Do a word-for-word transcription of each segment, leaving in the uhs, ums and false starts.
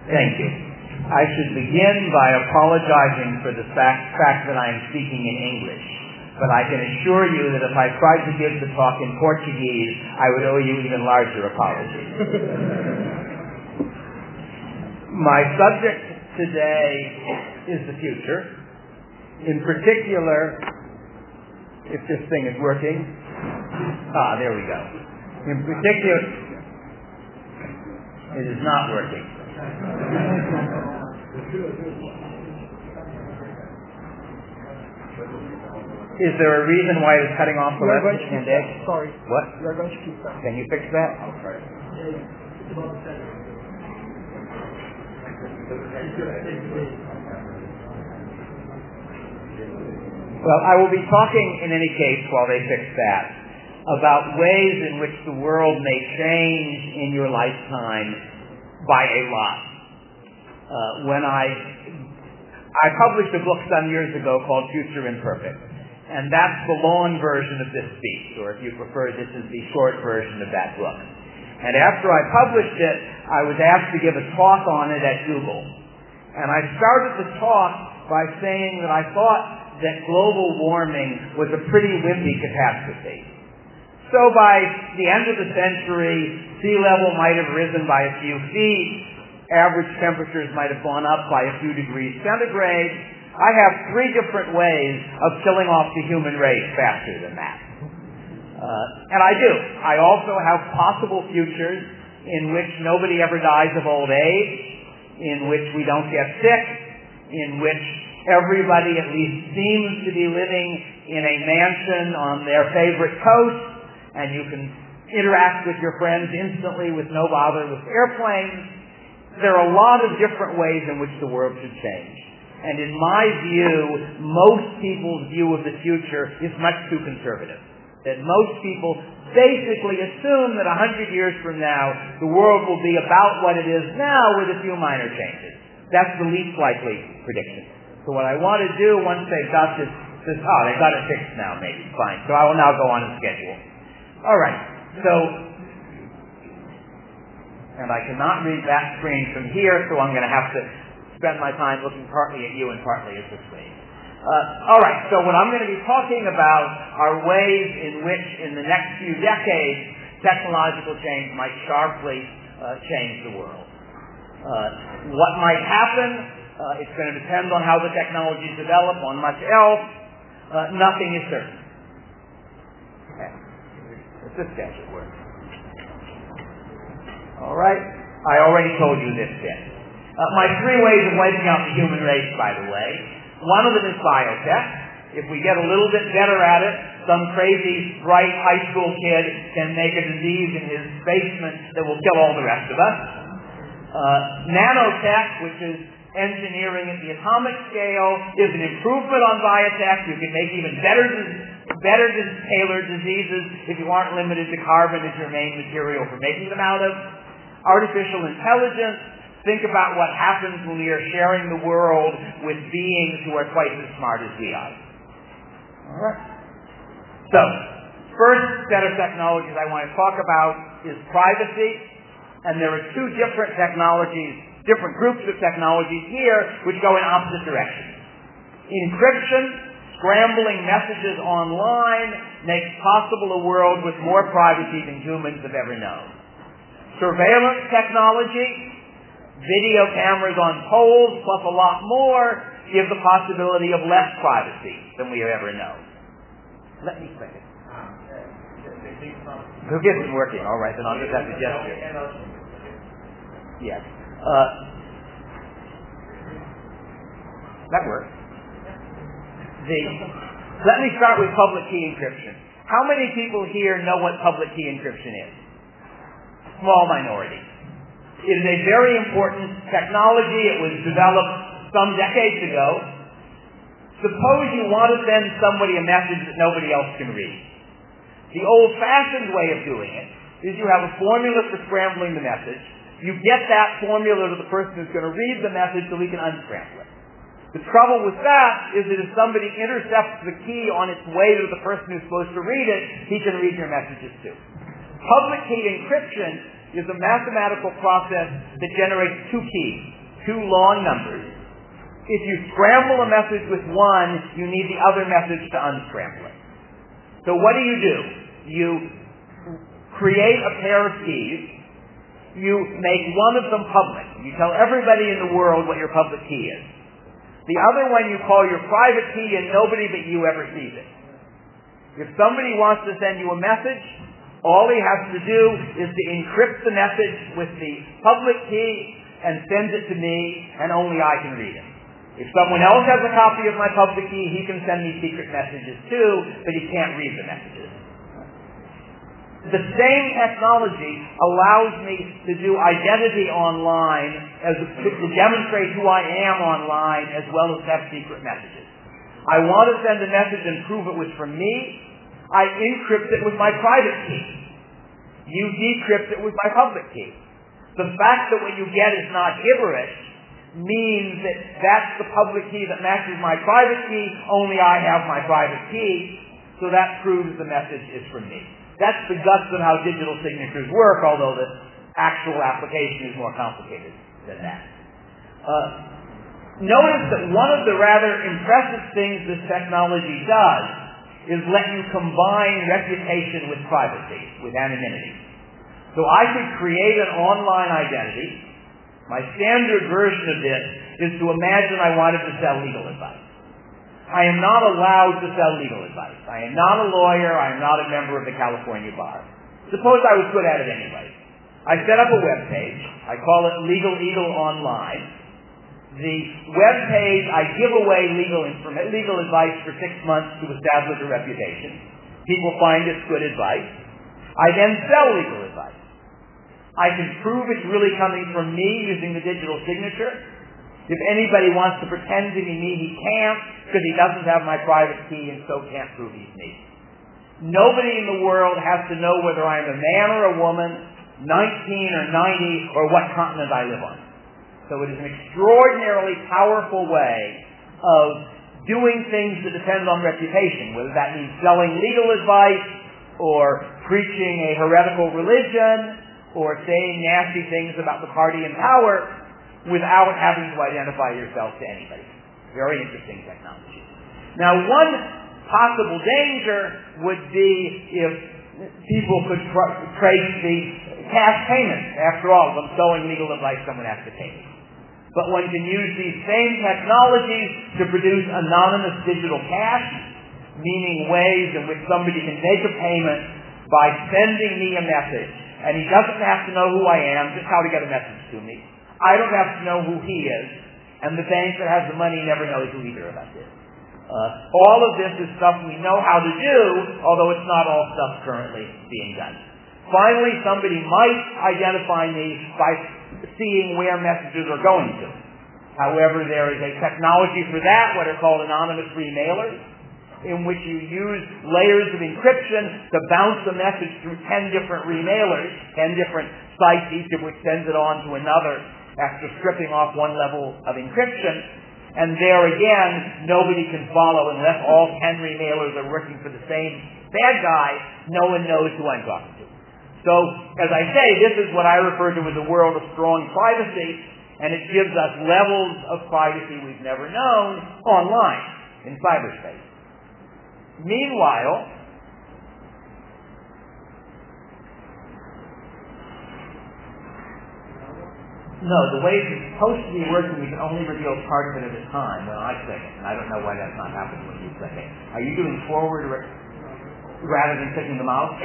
Thank you. I should begin by apologizing for the fact, fact that I am speaking in English. But I can assure you that if I tried to give the talk in Portuguese, I would owe you even larger apologies. My subject today is the future. In particular, if this thing is working. Ah, there we go. In particular, it is not working. Is there a reason why it's cutting off the left hand edge? Sorry. What? We are going to keep that. Can you fix that? I'll try. It's about the center. Well, I will be talking in any case while they fix that about ways in which the world may change in your lifetime by a lot. Uh, when I I published a book some years ago called Future Imperfect, and that's the long version of this speech, or if you prefer, this is the short version of that book. And after I published it, I was asked to give a talk on it at Google. And I started the talk by saying that I thought that global warming was a pretty wimpy catastrophe. So by the end of the century, sea level might have risen by a few feet, average temperatures might have gone up by a few degrees centigrade. I have three different ways of killing off the human race faster than that. Uh, and I do. I also have possible futures in which nobody ever dies of old age, in which we don't get sick, in which everybody at least seems to be living in a mansion on their favorite coast, and you can interact with your friends instantly with no bother with airplanes. There are a lot of different ways in which the world should change. And in my view, most people's view of the future is much too conservative. That most people basically assume that a hundred years from now, the world will be about what it is now with a few minor changes. That's the least likely prediction. So what I want to do once they've got this, this oh, they've got it fixed now, maybe, fine. So I will now go on and schedule. All right, so, and I cannot read that screen from here, so I'm going to have to spend my time looking partly at you and partly at the screen. Uh, all right, so what I'm going to be talking about are ways in which, in the next few decades, technological change might sharply uh, change the world. Uh, what might happen? Uh, it's going to depend on how the technologies develop, on much else. Uh, nothing is certain. Okay. If this gadget works. All right. I already told you this bit. Uh, my three ways of wiping out the human race, by the way. One of them is biotech. If we get a little bit better at it, some crazy, bright high school kid can make a disease in his basement that will kill all the rest of us. Uh, nanotech, which is engineering at the atomic scale, is an improvement on biotech. You can make even better, better tailored diseases if you aren't limited to carbon as your main material for making them out of. Artificial intelligence. Think about what happens when we are sharing the world with beings who are twice as smart as we are. All right. So, first set of technologies I want to talk about is privacy. And there are two different technologies, different groups of technologies here which go in opposite directions. Encryption, scrambling messages online, makes possible a world with more privacy than humans have ever known. Surveillance technology, video cameras on poles, plus a lot more, give the possibility of less privacy than we have ever known. Let me click it. It isn't working. All right, then I'll just have to gesture. Yes. Uh, that works. The, let me start with public key encryption. How many people here know what public key encryption is? Small minority. It is a very important technology. It was developed some decades ago. Suppose you want to send somebody a message that nobody else can read. The old-fashioned way of doing it is you have a formula for scrambling the message. You get that formula to the person who's going to read the message so he can unscramble it. The trouble with that is that if somebody intercepts the key on its way to the person who's supposed to read it, he can read your messages too. Public key encryption is a mathematical process that generates two keys, two long numbers. If you scramble a message with one, you need the other message to unscramble it. So what do you do? You create a pair of keys. You make one of them public. You tell everybody in the world what your public key is. The other one you call your private key, and nobody but you ever sees it. If somebody wants to send you a message, all he has to do is to encrypt the message with the public key and send it to me, and only I can read it. If someone else has a copy of my public key, he can send me secret messages too, but he can't read the messages. The same technology allows me to do identity online, as to demonstrate who I am online, as well as have secret messages. I want to send a message and prove it was from me. I encrypt it with my private key. You decrypt it with my public key. The fact that what you get is not gibberish means that that's the public key that matches my private key. Only I have my private key, so that proves the message is from me. That's the guts of how digital signatures work, although the actual application is more complicated than that. Uh, notice that one of the rather impressive things this technology does is let you combine reputation with privacy, with anonymity. So I could create an online identity. My standard version of this is to imagine I wanted to sell legal advice. I am not allowed to sell legal advice. I am not a lawyer. I am not a member of the California Bar. Suppose I was good at it anyway. I set up a web page. I call it Legal Eagle Online. The web page, I give away legal informa- legal advice for six months to establish a reputation. People find it's good advice. I then sell legal advice. I can prove it's really coming from me using the digital signature. If anybody wants to pretend to be me, he can't, because he doesn't have my private key and so can't prove he's me. Nobody in the world has to know whether I'm a man or a woman, nineteen or ninety, or what continent I live on. So it is an extraordinarily powerful way of doing things that depend on reputation, whether that means selling legal advice, or preaching a heretical religion, or saying nasty things about the party in power, without having to identify yourself to anybody. Very interesting technology. Now, one possible danger would be if people could tr- trace the cash payments. After all, if I'm selling legal advice, someone has to pay me. But one can use these same technologies to produce anonymous digital cash, meaning ways in which somebody can make a payment by sending me a message. And he doesn't have to know who I am, just how to get a message to me. I don't have to know who he is, and the bank that has the money never knows who either of us is. Uh, all of this is stuff we know how to do, although it's not all stuff currently being done. Finally, somebody might identify me by seeing where messages are going to. However, there is a technology for that, what are called anonymous remailers, in which you use layers of encryption to bounce a message through ten different remailers, ten different sites, each of which sends it on to another after stripping off one level of encryption. And there again, nobody can follow unless all ten remailers are working for the same bad guy. No one knows who I'm talking to. So, as I say, this is what I refer to as a world of strong privacy, and it gives us levels of privacy we've never known online, in cyberspace. Meanwhile, no, the way it's supposed to be working, we can only reveal part of it at a time when I click it, and I don't know why that's not happening when you click it. Are you doing forward ra- rather than clicking the mouse?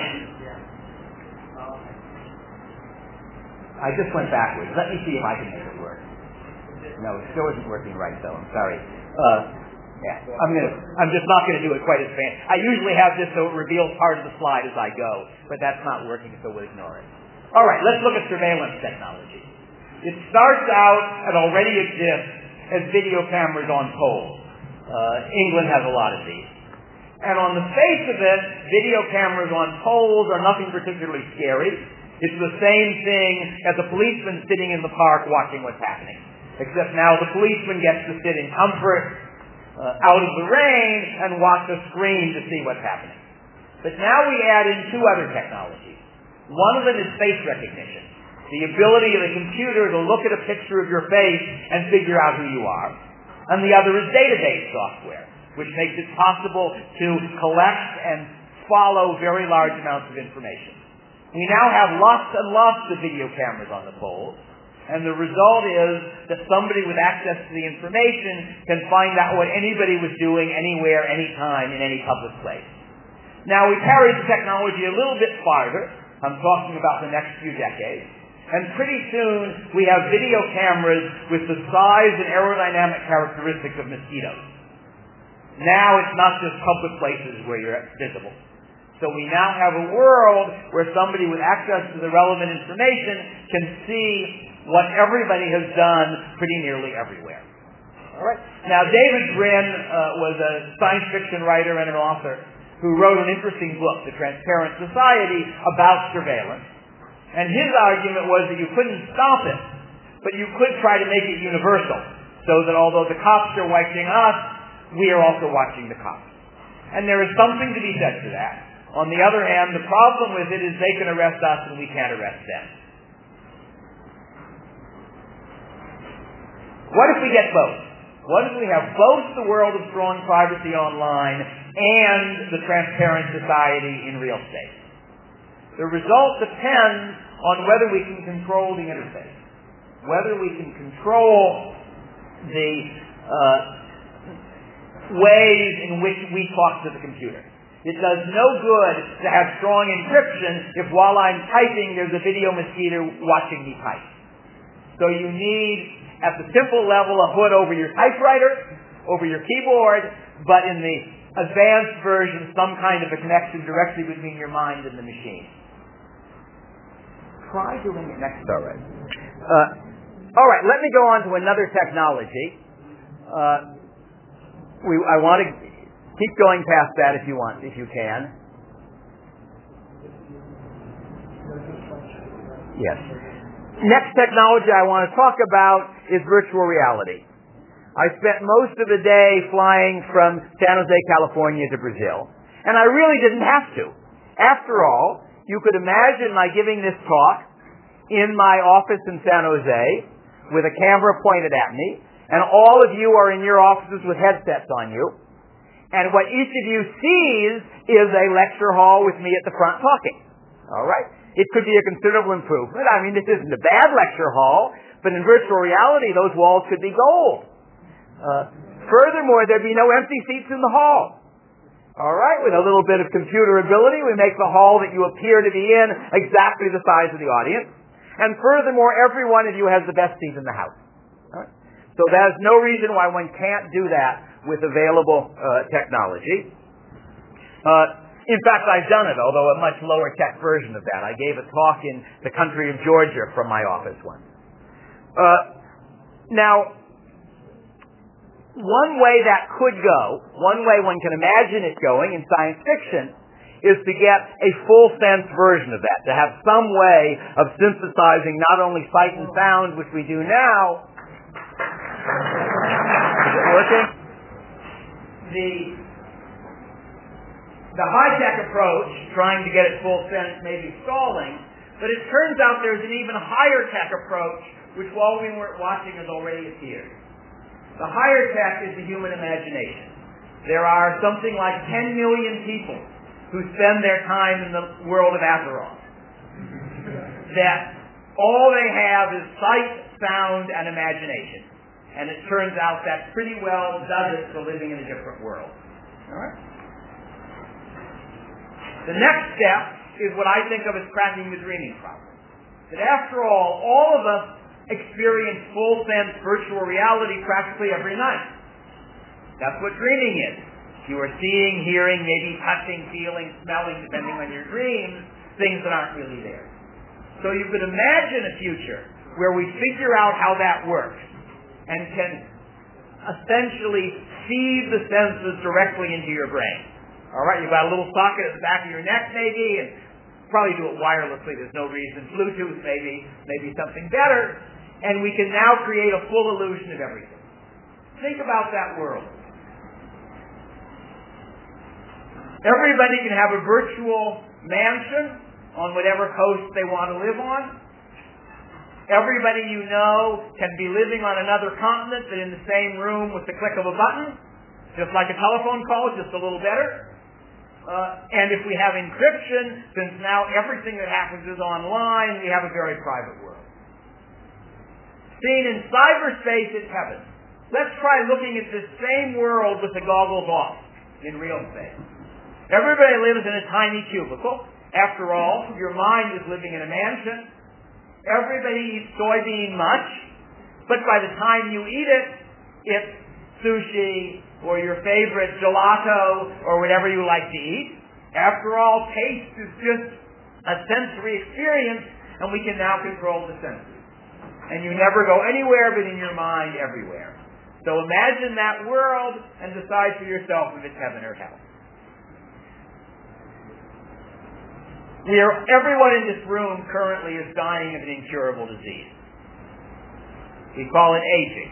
I just went backwards. Let me see if I can make it work. No, it still isn't working right, though. I'm sorry. Uh, yeah, I'm gonna. I'm just not going to do it quite as fancy. I usually have this so it reveals part of the slide as I go, but that's not working, so we'll ignore it. All right, let's look at surveillance technology. It starts out and already exists as video cameras on poles. Uh, England has a lot of these. And on the face of it, video cameras on poles are nothing particularly scary. It's the same thing as a policeman sitting in the park watching what's happening. Except now the policeman gets to sit in comfort, uh, out of the rain, and watch a screen to see what's happening. But now we add in two other technologies. One of them is face recognition. The ability of the computer to look at a picture of your face and figure out who you are. And the other is database software, which makes it possible to collect and follow very large amounts of information. We now have lots and lots of video cameras on the poles, and the result is that somebody with access to the information can find out what anybody was doing anywhere, anytime, in any public place. Now, we carried the technology a little bit farther. I'm talking about the next few decades. And pretty soon, we have video cameras with the size and aerodynamic characteristics of mosquitoes. Now it's not just public places where you're visible. So we now have a world where somebody with access to the relevant information can see what everybody has done pretty nearly everywhere. All right. Now, David Brin uh, was a science fiction writer and an author who wrote an interesting book, The Transparent Society, about surveillance. And his argument was that you couldn't stop it, but you could try to make it universal, so that although the cops are watching us, we are also watching the cops. And there is something to be said to that. On the other hand, the problem with it is they can arrest us and we can't arrest them. What if we get both? What if we have both the world of strong privacy online and the transparent society in real estate? The result depends on whether we can control the interface, whether we can control the uh, ways in which we talk to the computer. It does no good to have strong encryption if while I'm typing there's a video mosquito watching me type. So you need, at the simple level, a hood over your typewriter, over your keyboard, but in the advanced version, some kind of a connection directly between your mind and the machine. Try doing it next. All right. Uh, all right. Let me go on to another technology. Uh, we, I want to keep going past that if you want, if you can. Yes. Next technology I want to talk about is virtual reality. I spent most of the day flying from San Jose, California to Brazil, and I really didn't have to. After all, you could imagine my giving this talk in my office in San Jose with a camera pointed at me, and all of you are in your offices with headsets on you, and what each of you sees is a lecture hall with me at the front talking. All right? It could be a considerable improvement. I mean, this isn't a bad lecture hall, but in virtual reality, those walls could be gold. Uh, furthermore, there'd be no empty seats in the hall. All right, with a little bit of computer ability, we make the hall that you appear to be in exactly the size of the audience. And furthermore, every one of you has the best seat in the house. All right? So there's no reason why one can't do that with available uh, technology. Uh, in fact, I've done it, although a much lower tech version of that. I gave a talk in the country of Georgia from my office once. Uh, now, one way that could go, one way one can imagine it going in science fiction, is to get a full sense version of that, to have some way of synthesizing not only sight and sound, which we do now. Is it working? The, the high-tech approach, trying to get it full sense, may be stalling, but it turns out there's an even higher-tech approach, which while we weren't watching has already appeared. The higher tech is the human imagination. There are something like ten million people who spend their time in the world of Azeroth. That all they have is sight, sound, and imagination. And it turns out that pretty well does it for living in a different world. All right? The next step is what I think of as cracking the dreaming problem. That after all, all of us experience full-sense virtual reality practically every night. That's what dreaming is. You are seeing, hearing, maybe touching, feeling, smelling, depending on your dreams, things that aren't really there. So you could imagine a future where we figure out how that works and can essentially feed the senses directly into your brain. All right, you've got a little socket at the back of your neck maybe, and probably do it wirelessly. There's no reason. Bluetooth maybe, maybe something better. And we can now create a full illusion of everything. Think about that world. Everybody can have a virtual mansion on whatever coast they want to live on. Everybody you know can be living on another continent but in the same room with the click of a button, just like a telephone call, just a little better. Uh, and if we have encryption, since now everything that happens is online, we have a very private world. Seen in cyberspace, it's heaven. Let's try looking at this same world with the goggles off in real space. Everybody lives in a tiny cubicle. After all, your mind is living in a mansion. Everybody eats soybean much, but by the time you eat it, it's sushi or your favorite gelato or whatever you like to eat. After all, taste is just a sensory experience, and we can now control the senses. And you never go anywhere but in your mind everywhere. So imagine that world and decide for yourself if it's heaven or hell. We are, everyone in this room currently is dying of an incurable disease. We call it aging.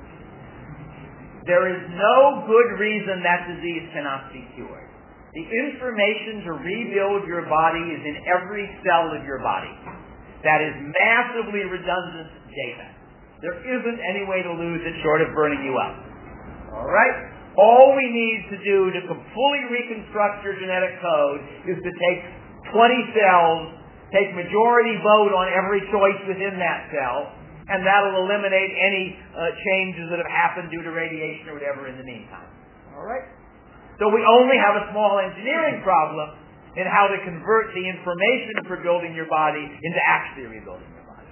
There is no good reason that disease cannot be cured. The information to rebuild your body is in every cell of your body. That is massively redundant data. There isn't any way to lose it short of burning you up. All right? All we need to do to fully reconstruct your genetic code is to take twenty cells, take majority vote on every choice within that cell, and that'll eliminate any uh, changes that have happened due to radiation or whatever in the meantime. All right? So we only have a small engineering problem in how to convert the information for building your body into actually rebuilding your body.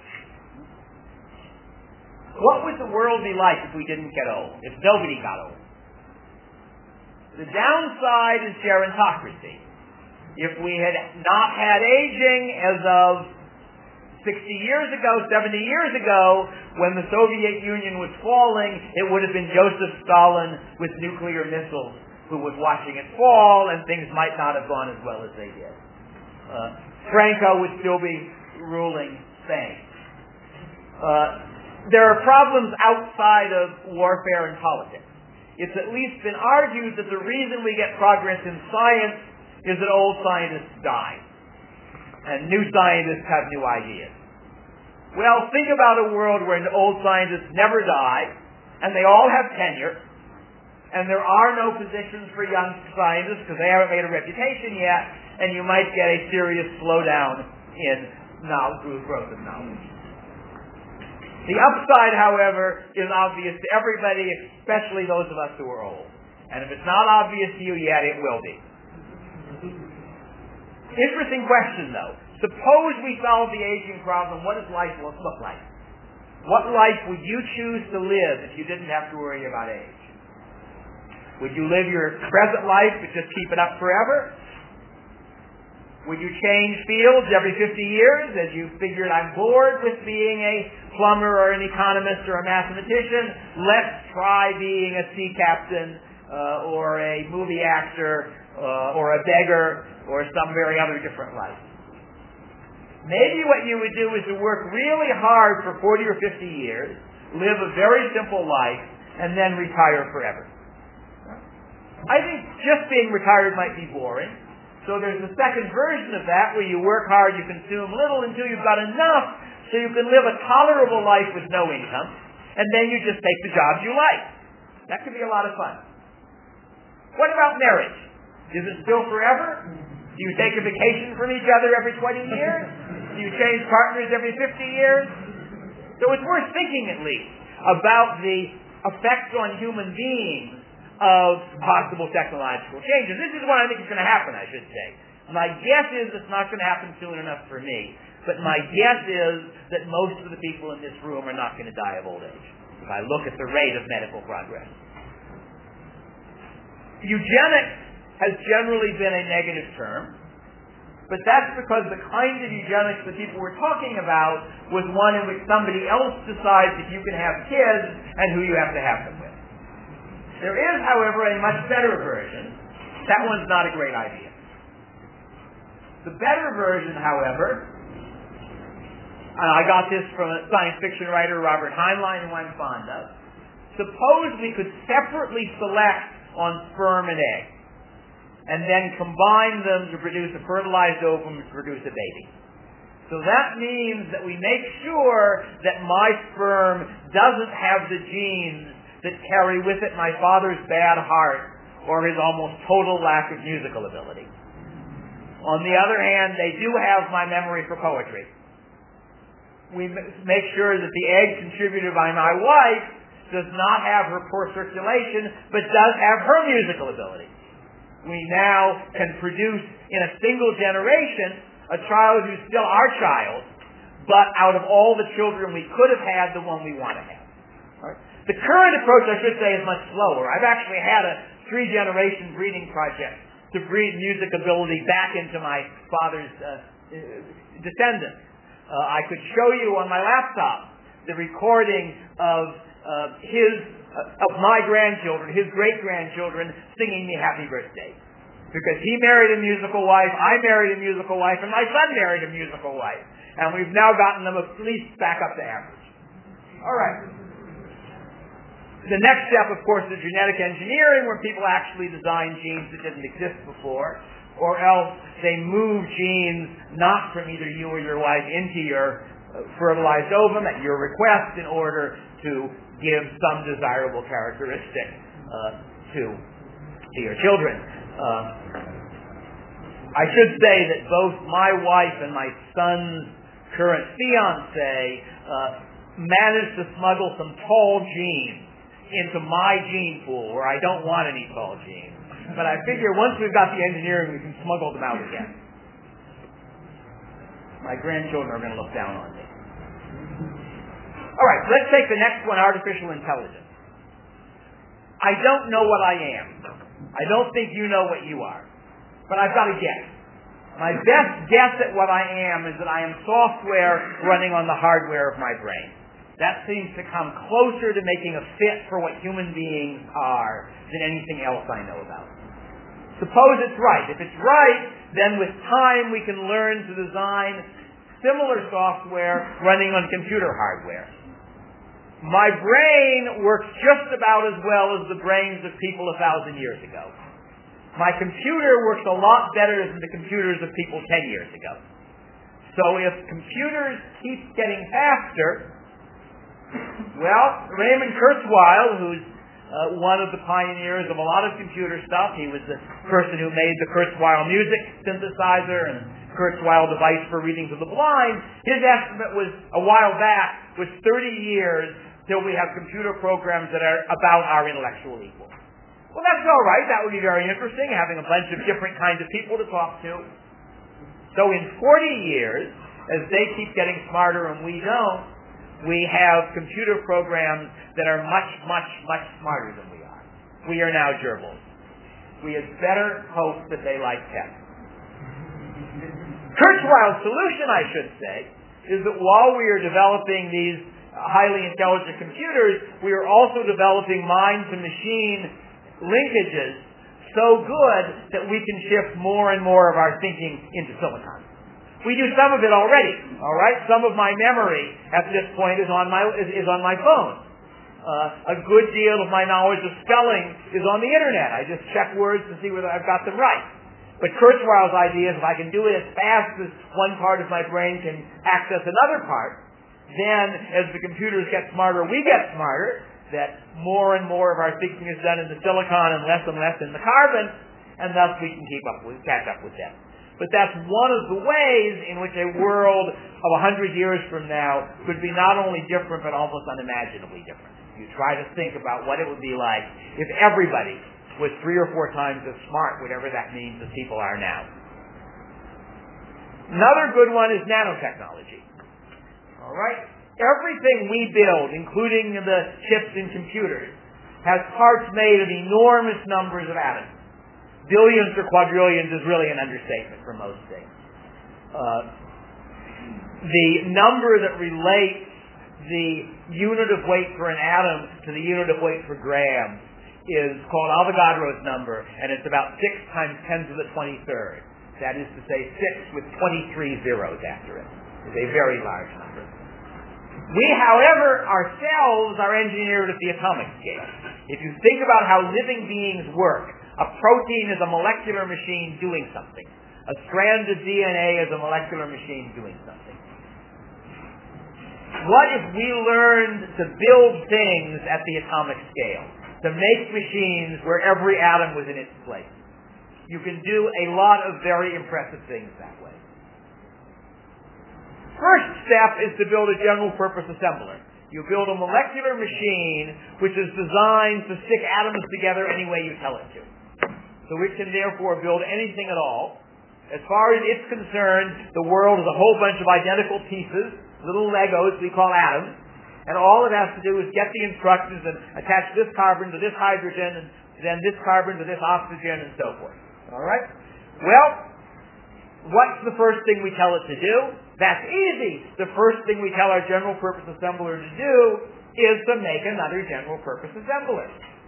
What would the world be like if we didn't get old, if nobody got old? The downside is gerontocracy. If we had not had aging as of sixty years ago, seventy years ago, when the Soviet Union was falling, it would have been Joseph Stalin with nuclear missiles who was watching it fall, and things might not have gone as well as they did. Uh, Franco would still be ruling Spain. Uh, there are problems outside of warfare and politics. It's at least been argued that the reason we get progress in science is that old scientists die, and new scientists have new ideas. Well, think about a world where old scientists never die, and they all have tenure, and there are no positions for young scientists because they haven't made a reputation yet, and you might get a serious slowdown in knowledge, growth of knowledge. The upside, however, is obvious to everybody, especially those of us who are old. And if it's not obvious to you yet, it will be. Interesting question, though. Suppose we solve the aging problem, what does life look like? What life would you choose to live if you didn't have to worry about age? Would you live your present life but just keep it up forever? Would you change fields every fifty years as you figured, I'm bored with being a plumber or an economist or a mathematician, let's try being a sea captain uh, or a movie actor uh, or a beggar or some very other different life? Maybe what you would do is to work really hard for forty or fifty years, live a very simple life, and then retire forever. I think just being retired might be boring. So there's a second version of that where you work hard, you consume little until you've got enough so you can live a tolerable life with no income, and then you just take the jobs you like. That could be a lot of fun. What about marriage? Is it still forever? Do you take a vacation from each other every twenty years? Do you change partners every fifty years? So it's worth thinking at least about the effects on human beings of possible technological changes. This is what I think is going to happen, I should say. My guess is it's not going to happen soon enough for me, but my guess is that most of the people in this room are not going to die of old age, if I look at the rate of medical progress. Eugenics has generally been a negative term, but that's because the kind of eugenics that people were talking about was one in which somebody else decides if you can have kids and who you have to have them with. There is, however, a much better version. That one's not a great idea. The better version, however, and I got this from a science fiction writer, Robert Heinlein, who I'm fond of. Suppose we could separately select on sperm and egg, and then combine them to produce a fertilized ovum to produce a baby. So that means that we make sure that my sperm doesn't have the genes that carry with it my father's bad heart or his almost total lack of musical ability. On the other hand, they do have my memory for poetry. We make sure that the egg contributed by my wife does not have her poor circulation, but does have her musical ability. We now can produce in a single generation a child who's still our child, but out of all the children we could have had, the one we want to have. Right? The current approach, I should say, is much slower. I've actually had a three-generation breeding project to breed music ability back into my father's uh, descendants. Uh, I could show you on my laptop the recording of uh, his, uh, of my grandchildren, his great-grandchildren, singing me happy birthday. Because he married a musical wife, I married a musical wife, and my son married a musical wife. And we've now gotten them at least back up to average. All right. The next step, of course, is genetic engineering, where people actually design genes that didn't exist before, or else they move genes not from either you or your wife into your fertilized ovum at your request in order to give some desirable characteristic uh, to, to your children. Uh, I should say that both my wife and my son's current fiancé uh, managed to smuggle some tall genes into my gene pool, where I don't want any tall genes. But I figure once we've got the engineering, we can smuggle them out again. My grandchildren are going to look down on me. All right, let's take the next one, artificial intelligence. I don't know what I am. I don't think you know what you are. But I've got to guess. My best guess at what I am is that I am software running on the hardware of my brain. That seems to come closer to making a fit for what human beings are than anything else I know about. Suppose it's right. If it's right, then with time we can learn to design similar software running on computer hardware. My brain works just about as well as the brains of people a thousand years ago. My computer works a lot better than the computers of people ten years ago. So if computers keep getting faster, well, Raymond Kurzweil, who's uh, one of the pioneers of a lot of computer stuff, he was the person who made the Kurzweil music synthesizer and Kurzweil device for reading to the blind, his estimate was, a while back, was thirty years till we have computer programs that are about our intellectual equal. Well, that's all right. That would be very interesting, having a bunch of different kinds of people to talk to. So in forty years, as they keep getting smarter and we don't, we have computer programs that are much, much, much smarter than we are. We are now gerbils. We had better hope that they like tech. Kurzweil's solution, I should say, is that while we are developing these highly intelligent computers, we are also developing mind-to-machine linkages so good that we can shift more and more of our thinking into silicon. We do some of it already, all right? Some of my memory at this point is on my is, is on my phone. Uh, a good deal of my knowledge of spelling is on the internet. I just check words to see whether I've got them right. But Kurzweil's idea is if I can do it as fast as one part of my brain can access another part, then as the computers get smarter, we get smarter, that more and more of our thinking is done in the silicon and less and less in the carbon, and thus we can keep up with, catch up with them. But that's one of the ways in which a world of a hundred years from now could be not only different, but almost unimaginably different. You try to think about what it would be like if everybody was three or four times as smart, whatever that means, as people are now. Another good one is nanotechnology. All right? Everything we build, including the chips in computers, has parts made of enormous numbers of atoms. Billions or quadrillions is really an understatement for most things. Uh, the number that relates the unit of weight for an atom to the unit of weight for grams is called Avogadro's number, and it's about six times ten to the twenty-third. That is to say, six with twenty-three zeros after it. It's a very large number. We, however, ourselves are engineered at the atomic scale. If you think about how living beings work, a protein is a molecular machine doing something. A strand of D N A is a molecular machine doing something. what if we learned to build things at the atomic scale, to make machines where every atom was in its place? You can do a lot of very impressive things that way. First step is to build a general purpose assembler. You build a molecular machine which is designed to stick atoms together any way you tell it to. So it can therefore build anything at all. As far as it's concerned, the world is a whole bunch of identical pieces, little Legos we call atoms, and all it has to do is get the instructions and attach this carbon to this hydrogen, and then this carbon to this oxygen, and so forth. All right? Well, what's the first thing we tell it to do? That's easy. The first thing we tell our general purpose assembler to do is to make another general purpose assembler.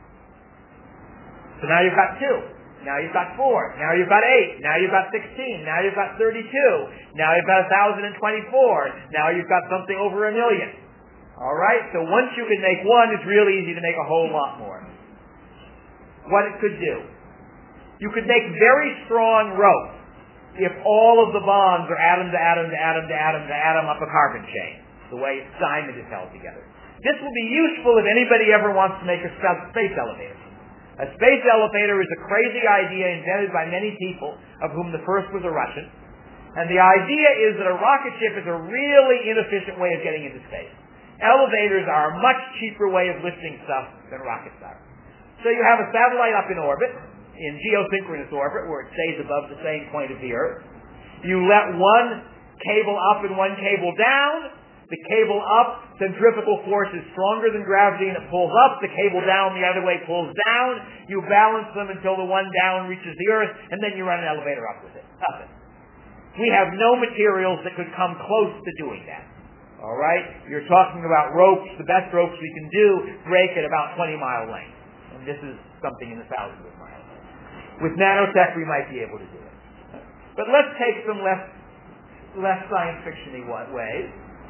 So now you've got two. Now you've got four. Now you've got eight. Now you've got sixteen. Now you've got thirty-two. Now you've got one thousand twenty-four. Now you've got something over a million. All right? So once you can make one, it's really easy to make a whole lot more. What it could do. You could make very strong rope if all of the bonds are atom to atom to atom to atom to atom up a carbon chain, the way diamond is held together. This will be useful if anybody ever wants to make a space elevator. A space elevator is a crazy idea invented by many people, of whom the first was a Russian. And the idea is that a rocket ship is a really inefficient way of getting into space. Elevators are a much cheaper way of lifting stuff than rockets are. So you have a satellite up in orbit, in geosynchronous orbit, where it stays above the same point of the Earth. You let one cable up and one cable down. The cable up, centrifugal force is stronger than gravity and it pulls up. The cable down the other way pulls down. You balance them until the one down reaches the Earth, and then you run an elevator up with it. Up it. We have no materials that could come close to doing that. All right? You're talking about ropes. The best ropes we can do break at about twenty mile length. And this is something in the thousands of miles. With nanotech, we might be able to do it. But let's take some less, less science fiction-y ways.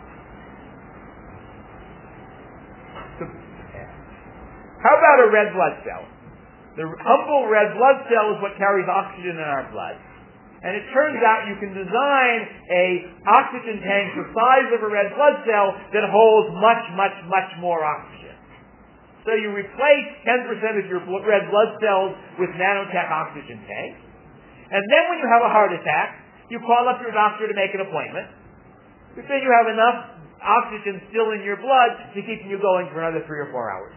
How about a red blood cell? The humble red blood cell is what carries oxygen in our blood. And it turns out you can design a oxygen tank the size of a red blood cell that holds much, much, much more oxygen. So you replace ten percent of your red blood cells with nanotech oxygen tanks. And then when you have a heart attack, you call up your doctor to make an appointment. You say you have enough oxygen still in your blood to keep you going for another three or four hours.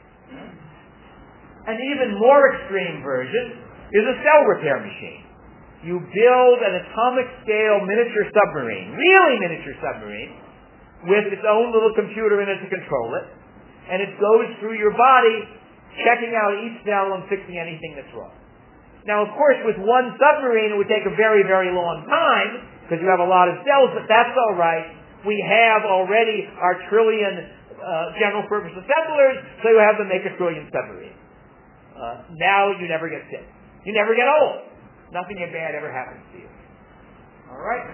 An even more extreme version is a cell repair machine. You build an atomic scale miniature submarine, really miniature submarine, with its own little computer in it to control it, and it goes through your body, checking out each cell and fixing anything that's wrong. Now, of course, with one submarine, it would take a very, very long time, because you have a lot of cells, but that's all right. We have already our trillion uh, general purpose assemblers, so you have them make a trillion submarines. Uh, now you never get sick. You never get old. Nothing bad ever happens to you. All right?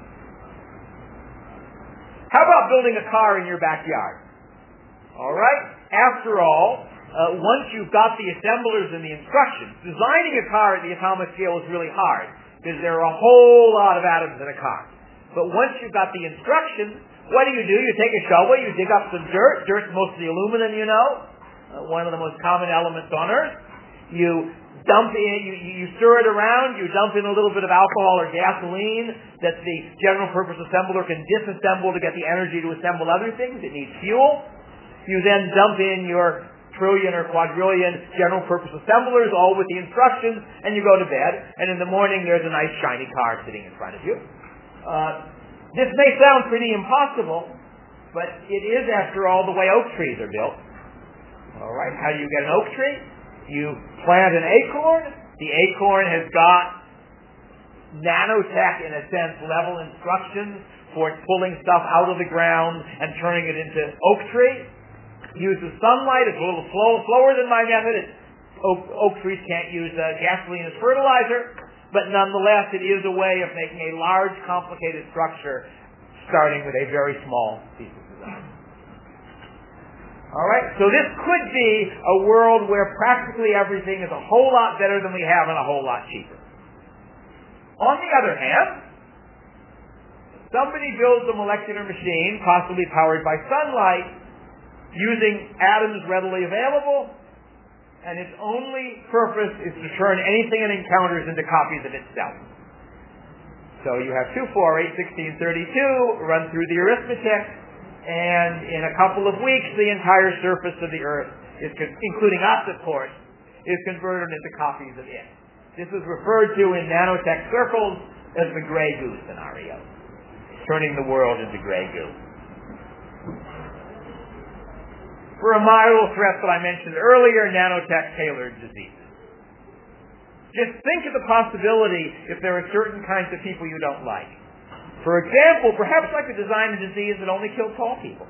How about building a car in your backyard? All right? After all, uh, once you've got the assemblers and the instructions, designing a car at the atomic scale is really hard, because there are a whole lot of atoms in a car. But once you've got the instructions, what do you do? You take a shovel, you dig up some dirt. Dirt's mostly aluminum, you know, uh, one of the most common elements on Earth. You dump in, you, you stir it around, you dump in a little bit of alcohol or gasoline that the general purpose assembler can disassemble to get the energy to assemble other things. It needs fuel. You then dump in your trillion or quadrillion general purpose assemblers, all with the instructions, and you go to bed, and in the morning there's a nice shiny car sitting in front of you. Uh, this may sound pretty impossible, but it is, after all, the way oak trees are built. All right, how do you get an oak tree? You plant an acorn. The acorn has got nanotech, in a sense, level instructions for pulling stuff out of the ground and turning it into oak tree. Uses sunlight. It's a little slow, slower than my method. It's, oak, oak trees can't use uh, gasoline as fertilizer. But nonetheless, it is a way of making a large, complicated structure starting with a very small piece of design. All right? So this could be a world where practically everything is a whole lot better than we have and a whole lot cheaper. On the other hand, somebody builds a molecular machine, possibly powered by sunlight, using atoms readily available, and its only purpose is to turn anything it encounters into copies of itself. So you have two, four, eight, sixteen, thirty-two, run through the arithmetic, and in a couple of weeks, the entire surface of the Earth, is con- including us, of course, is converted into copies of it. This is referred to in nanotech circles as the gray goo scenario, turning the world into gray goo. For a model threat that I mentioned earlier, nanotech-tailored diseases. Just think of the possibility if there are certain kinds of people you don't like. For example, perhaps I could design a disease that only kills tall people.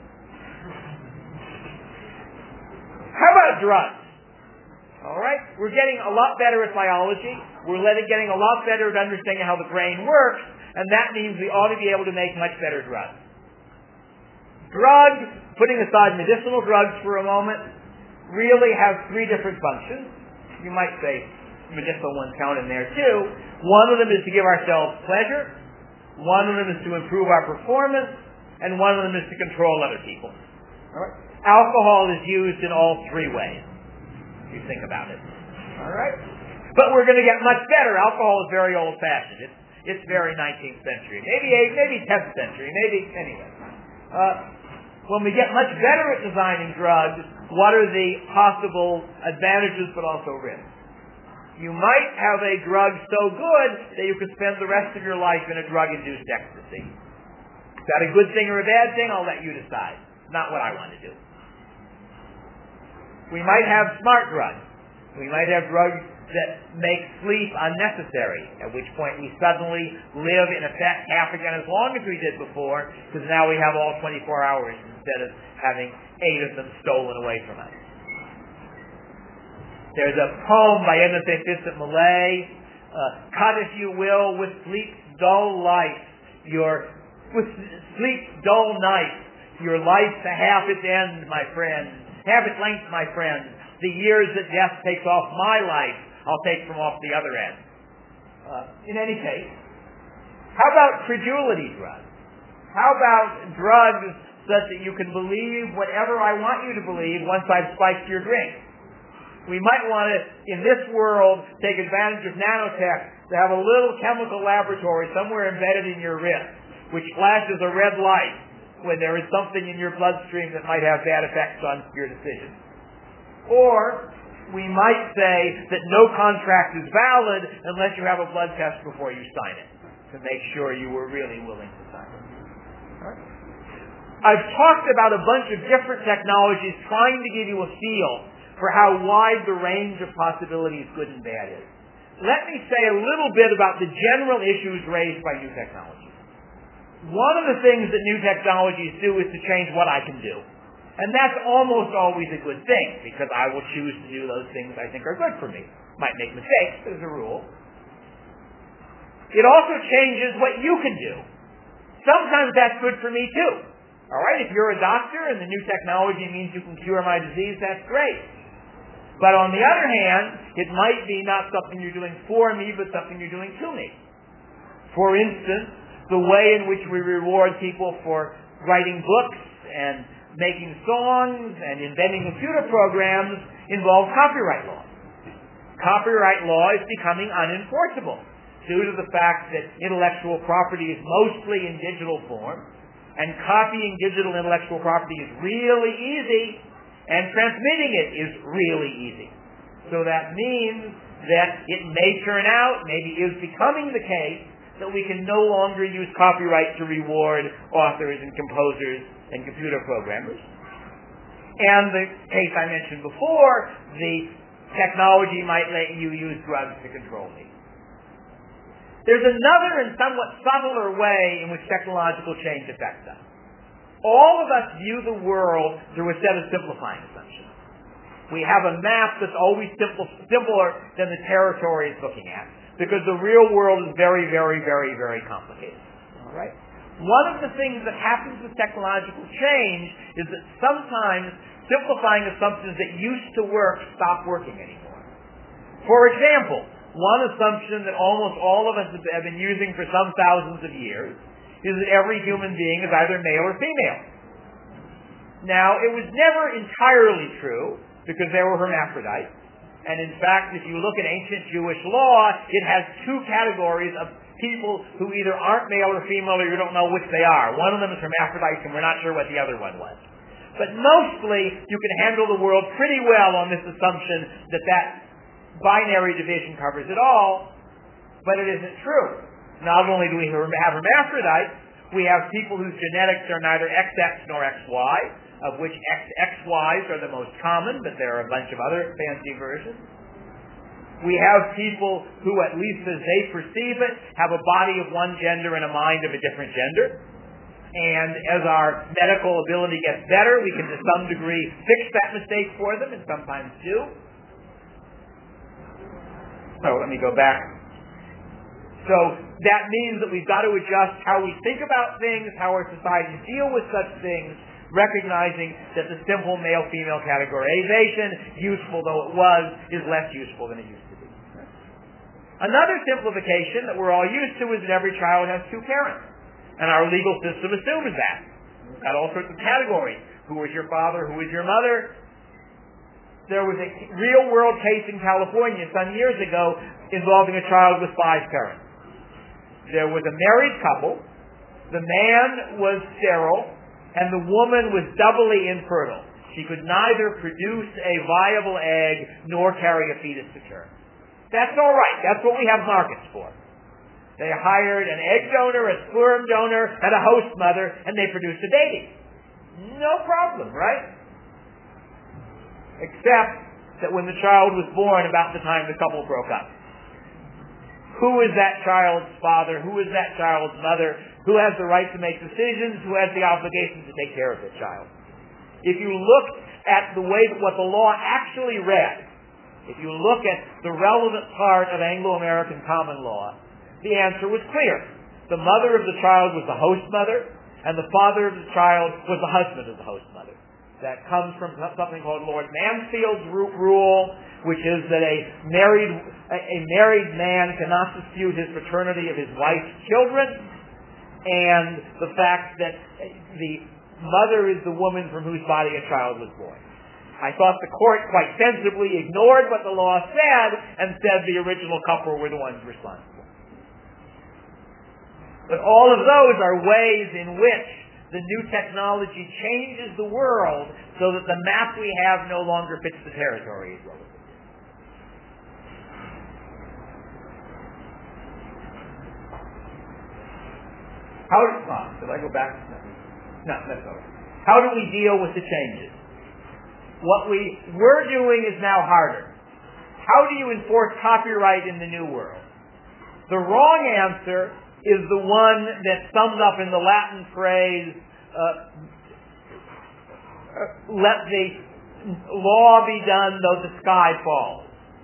How about drugs? All right? We're getting a lot better at biology. We're getting a lot better at understanding how the brain works, and that means we ought to be able to make much better drugs. Drugs, putting aside medicinal drugs for a moment, really have three different functions. You might say medicinal ones count in there too. One of them is to give ourselves pleasure. One of them is to improve our performance. And one of them is to control other people. All right? Alcohol is used in all three ways, if you think about it. All right? But we're going to get much better. Alcohol is very old-fashioned. It's, it's very nineteenth century. Maybe maybe tenth century. Maybe, anyway. Uh, When we get much better at designing drugs, what are the possible advantages but also risks? You might have a drug so good that you could spend the rest of your life in a drug-induced ecstasy. Is that a good thing or a bad thing? I'll let you decide. Not what I want to do. We might have smart drugs. We might have drugs that make sleep unnecessary, at which point we suddenly live, in effect, half again as long as we did before, because now we have all twenty-four hours instead of having eight of them stolen away from us. There's a poem by Edna Saint Vincent Millay, uh, cut, if you will, with sleep's dull life, your, with sleep's dull night, your life's a half its end, my friend, half its length, my friend, the years that death takes off my life, I'll take from off the other end. Uh, in any case, how about credulity drugs? How about drugs such that you can believe whatever I want you to believe once I've spiked your drink? We might want to, in this world, take advantage of nanotech to have a little chemical laboratory somewhere embedded in your wrist, which flashes a red light when there is something in your bloodstream that might have bad effects on your decision. Or we might say that no contract is valid unless you have a blood test before you sign it, to make sure you were really willing to sign it. All right. I've talked about a bunch of different technologies trying to give you a feel for how wide the range of possibilities good and bad is. Let me say a little bit about the general issues raised by new technologies. One of the things that new technologies do is to change what I can do. And that's almost always a good thing, because I will choose to do those things I think are good for me. Might make mistakes, as a rule. It also changes what you can do. Sometimes that's good for me, too. All right, if you're a doctor and the new technology means you can cure my disease, that's great. But on the other hand, it might be not something you're doing for me, but something you're doing to me. For instance, the way in which we reward people for writing books and making songs and inventing computer programs involve copyright law. Copyright law is becoming unenforceable due to the fact that intellectual property is mostly in digital form, and copying digital intellectual property is really easy, and transmitting it is really easy. So that means that it may turn out, maybe is becoming the case, that we can no longer use copyright to reward authors and composers and computer programmers. And the case I mentioned before, the technology might let you use drugs to control me. There's another and somewhat subtler way in which technological change affects us. All of us view the world through a set of simplifying assumptions. We have a map that's always simple, simpler than the territory it's looking at, because the real world is very, very, very, very complicated. All right? One of the things that happens with technological change is that sometimes simplifying assumptions that used to work stop working anymore. For example, one assumption that almost all of us have been using for some thousands of years is that every human being is either male or female. Now, it was never entirely true, because there were hermaphrodites. And in fact, if you look at ancient Jewish law, it has two categories of people who either aren't male or female, or you don't know which they are. One of them is hermaphrodites, and we're not sure what the other one was. But mostly, you can handle the world pretty well on this assumption that that binary division covers it all, but it isn't true. Not only do we have hermaphrodites, we have people whose genetics are neither X X nor X Y, of which X X Ys are the most common, but there are a bunch of other fancy versions. We have people who, at least as they perceive it, have a body of one gender and a mind of a different gender. And as our medical ability gets better, we can to some degree fix that mistake for them, and sometimes do. So let me go back. So that means that we've got to adjust how we think about things, how our societies deal with such things, recognizing that the simple male-female categorization, useful though it was, is less useful than it used to be. Another simplification that we're all used to is that every child has two parents. And our legal system assumes that. We've got all sorts of categories. Who is your father? Who is your mother? There was a real-world case in California some years ago involving a child with five parents. There was a married couple. The man was sterile, and the woman was doubly infertile. She could neither produce a viable egg nor carry a fetus to term. That's all right. That's what we have markets for. They hired an egg donor, a sperm donor, and a host mother, and they produced a baby. No problem, right? Except that when the child was born, about the time the couple broke up. Who is that child's father? Who is that child's mother? Who has the right to make decisions? Who has the obligation to take care of the child? If you look at the way that what the law actually read, if you look at the relevant part of Anglo-American common law, the answer was clear. The mother of the child was the host mother, and the father of the child was the husband of the host mother. That comes from something called Lord Mansfield's rule, which is that a married a married man cannot dispute his paternity of his wife's children, and the fact that the mother is the woman from whose body a child was born. I thought the court quite sensibly ignored what the law said and said the original couple were the ones responsible. But all of those are ways in which the new technology changes the world so that the map we have no longer fits the territory as well. How do, oh, did I go back? No, no, that's over. How do we deal with the changes? What we were doing is now harder. How do you enforce copyright in the new world? The wrong answer is the one that sums up in the Latin phrase, uh, let the law be done though the sky falls.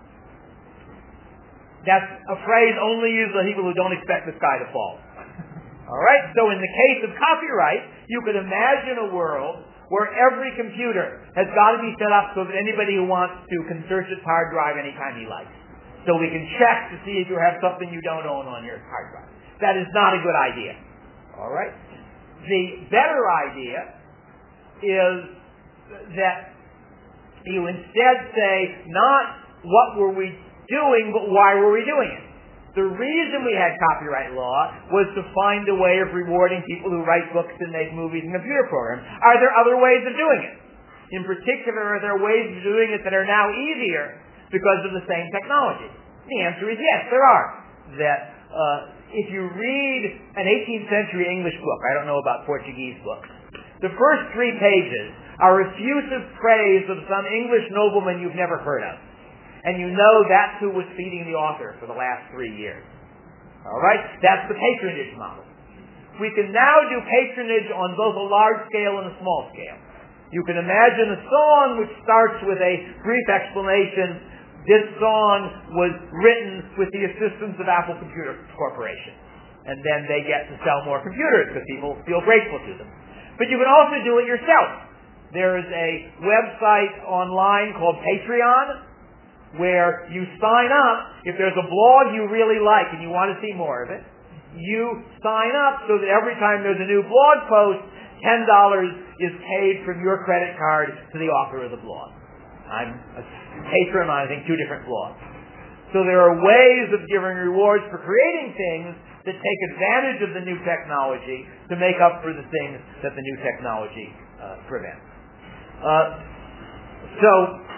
That's a phrase only used by people who don't expect the sky to fall. All right? So in the case of copyright, you could imagine a world where every computer has got to be set up so that anybody who wants to can search its hard drive anytime he likes. So we can check to see if you have something you don't own on your hard drive. That is not a good idea. All right? The better idea is that you instead say, not what were we doing, but why were we doing it? The reason we had copyright law was to find a way of rewarding people who write books and make movies and computer programs. Are there other ways of doing it? In particular, are there ways of doing it that are now easier because of the same technology? The answer is yes, there are. That uh, if you read an eighteenth century English book, I don't know about Portuguese books, the first three pages are effusive praise of some English nobleman you've never heard of. And you know that's who was feeding the author for the last three years. All right? That's the patronage model. We can now do patronage on both a large scale and a small scale. You can imagine a song which starts with a brief explanation. This song was written with the assistance of Apple Computer Corporation. And then they get to sell more computers because people feel grateful to them. But you can also do it yourself. There is a website online called Patreon, where you sign up. If there's a blog you really like and you want to see more of it, you sign up so that every time there's a new blog post, ten dollars is paid from your credit card to the author of the blog. I'm a patron on, I think, two different blogs. So there are ways of giving rewards for creating things that take advantage of the new technology to make up for the things that the new technology uh, prevents. Uh, so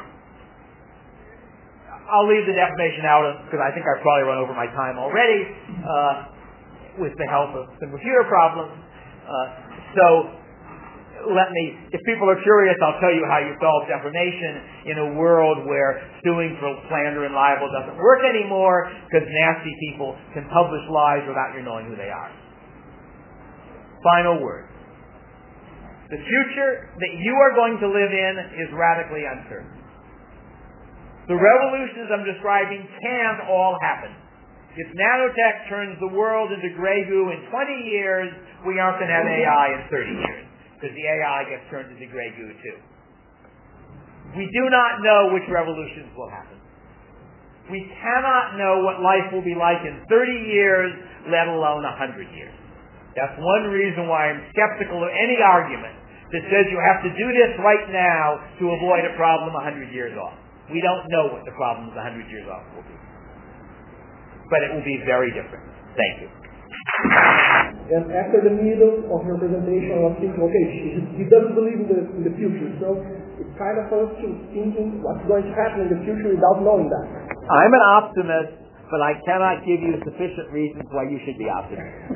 I'll leave the defamation out because I think I've probably run over my time already uh, with the help of some computer problems. Uh, so let me, if people are curious, I'll tell you how you solve defamation in a world where suing for slander and libel doesn't work anymore because nasty people can publish lies without your knowing who they are. Final word. The future that you are going to live in is radically uncertain. The revolutions I'm describing can't all happen. If nanotech turns the world into gray goo in twenty years, we aren't going to have A I in thirty years. Because the A I gets turned into gray goo too. We do not know which revolutions will happen. We cannot know what life will be like in thirty years, let alone one hundred years. That's one reason why I'm skeptical of any argument that says you have to do this right now to avoid a problem one hundred years off. We don't know what the problems one hundred years off will be. But it will be very different. Thank you. And after the middle of your presentation, I was thinking, okay, he, he doesn't believe in the, in the future. So it's kind of us to thinking what's going to happen in the future without knowing that. I'm an optimist, but I cannot give you sufficient reasons why you should be optimistic.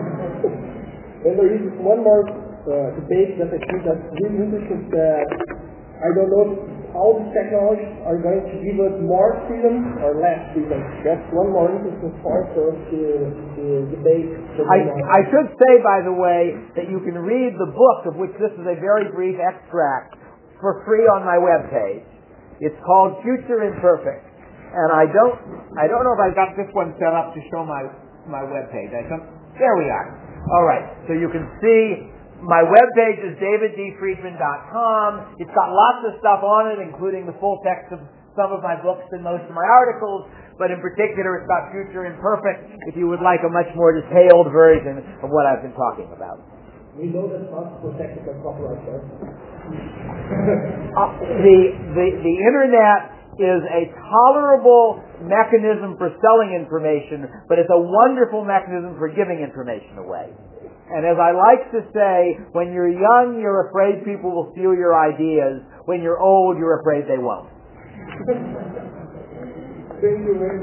And there is one more uh, debate that I think that's really interesting. That I don't know how the technologies are going to give us more freedom or less freedom. That's one more interesting part for us to, to debate. I, I should say, by the way, that you can read the book, of which this is a very brief extract, for free on my webpage. It's called Future Imperfect. And I don't I don't know if I've got this one set up to show my, my webpage. I come, there we are. All right. So you can see my webpage is david d friedman dot com. It's got lots of stuff on it, including the full text of some of my books and most of my articles, but in particular it's about Future Imperfect if you would like a much more detailed version of what I've been talking about. We know that's not protected by copyright, right? uh, the, the, the Internet is a tolerable mechanism for selling information, but it's a wonderful mechanism for giving information away. And as I like to say, when you're young, you're afraid people will steal your ideas. When you're old, you're afraid they won't. Thank you very much.